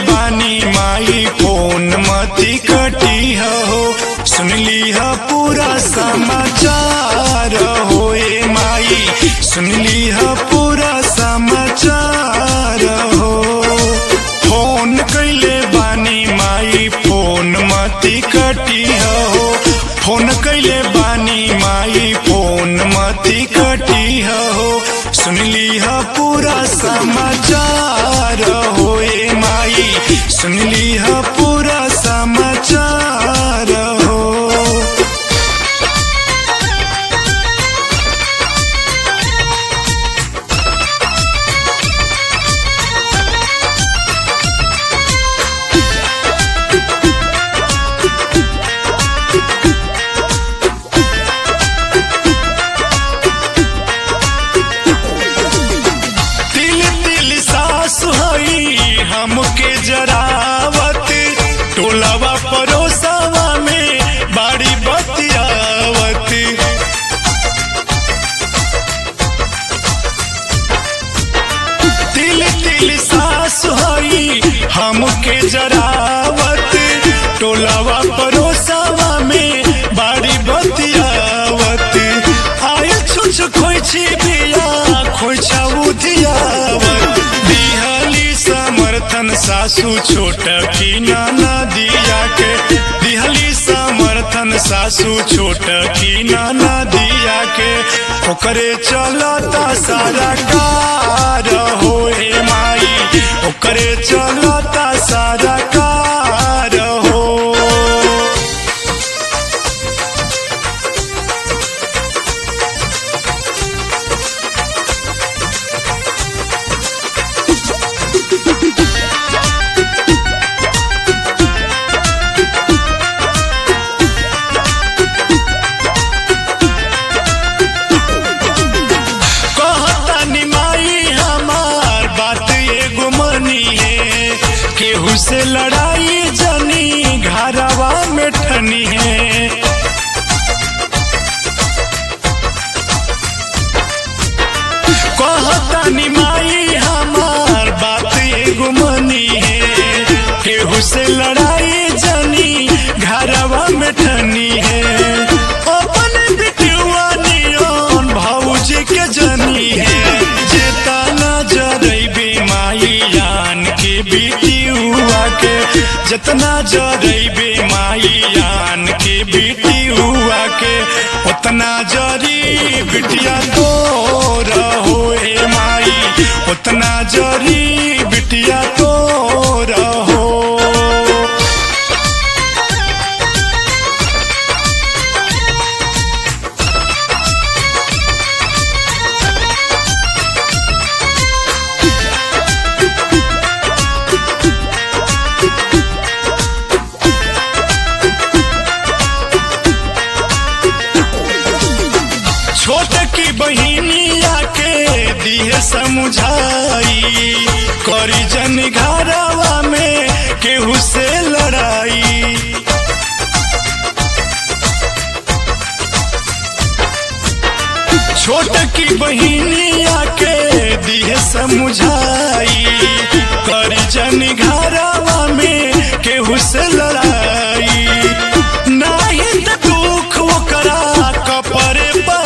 बानी my phone मती कटी हो, सुन ली है पूरा समाचार हो ए माई, सुन ली है पूरा समाचार हो। फोन कैले बानी माई फोन मती कटी हो, फोन कैले बानी माई फोन मती कटी हो, सुन ली है पूरा समाचार हो ए माई, सुन ली है पूरा समाचार हो। हमके जरावत टोलावा परोसावा में बाड़ी बतियावत, तिल तिल सास हई हमके जरावत टोलावा परोसावा में बाड़ी बतियावत। आय छुछ खोइछी बिया खोइछा उधियावत, समर्थन सासू छोट की नाना दिया के, दिहली समर्थन सासू छोट की नाना दिया के, ओकरे चलता सारा कार हो ए माई, ओकरे चलता सारा कार हो। केहू से लड़ाई जनी घरवा में ठनी है, कहतानी माई हमार बात एगो मनी है, केहू से लड़ाई जनी घरवा में ठनी है। अपन बिटिया नियन भौजी के जनी है, जेता नजरैबे माई यान के बिटिया के, जितना जरैबे माई यान के बिटिया के, उतना जरी बिटिया तो रहो ए माई, उतना जरी बिटिया तो रहो। छोट की बहिनिया के दिए समझाई, करी जन घरवा में केहू से लड़ाई। छोट की बहिनिया के दिए समझाई, करी जन घरवा में केहू से लड़ाई। नहीं तो दुख ओकरा कपरे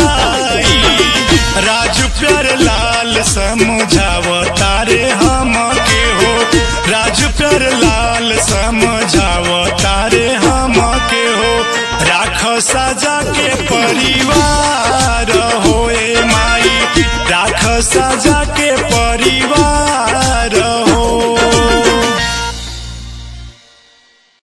राजू प्यार लाल समझावता रे हम के हो, राजू प्यार लाल समझावता रे हम के हो, राख सजा के परिवार हो ए माई, राख सजा के परिवार।